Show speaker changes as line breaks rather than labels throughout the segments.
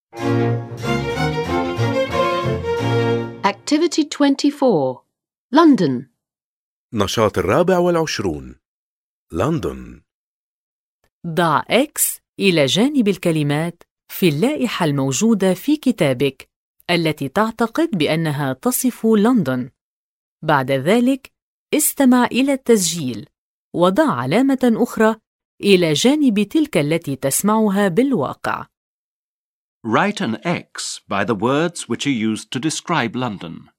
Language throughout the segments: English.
Activity 24. London.
نشاط 24. لندن.
ضع X إلى جانب الكلمات في اللائحة الموجودة في كتابك التي تعتقد بأنها تصف لندن. بعد ذلك، استمع إلى التسجيل وضع علامة أخرى إلى جانب تلك التي تسمعها بالواقع.
Write an X by the words which are used to describe London.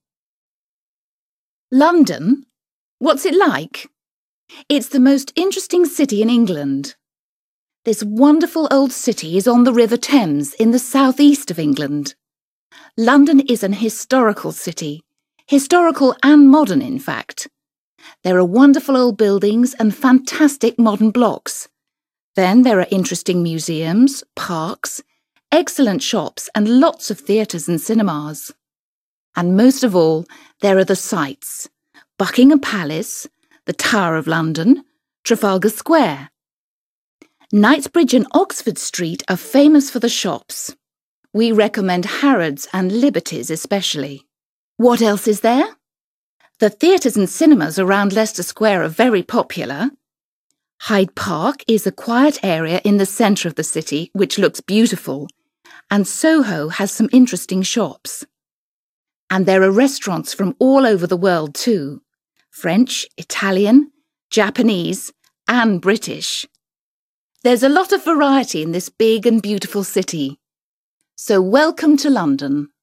London? What's it like? It's the most interesting city in England. This wonderful old city is on the River Thames in the southeast of England. London is an historical city, historical and modern in fact. There are wonderful old buildings and fantastic modern blocks. Then there are interesting museums, parks, excellent shops and lots of theatres and cinemas. And most of all, there are the sights: Buckingham Palace, the Tower of London, Trafalgar Square. Knightsbridge and Oxford Street are famous for the shops. We recommend Harrods and Liberty's especially. What else is there? The theatres and cinemas around Leicester Square are very popular. Hyde Park is a quiet area in the centre of the city which looks beautiful, and Soho has some interesting shops. And there are restaurants from all over the world too: French, Italian, Japanese, and British. There's a lot of variety in this big and beautiful city. So welcome to London.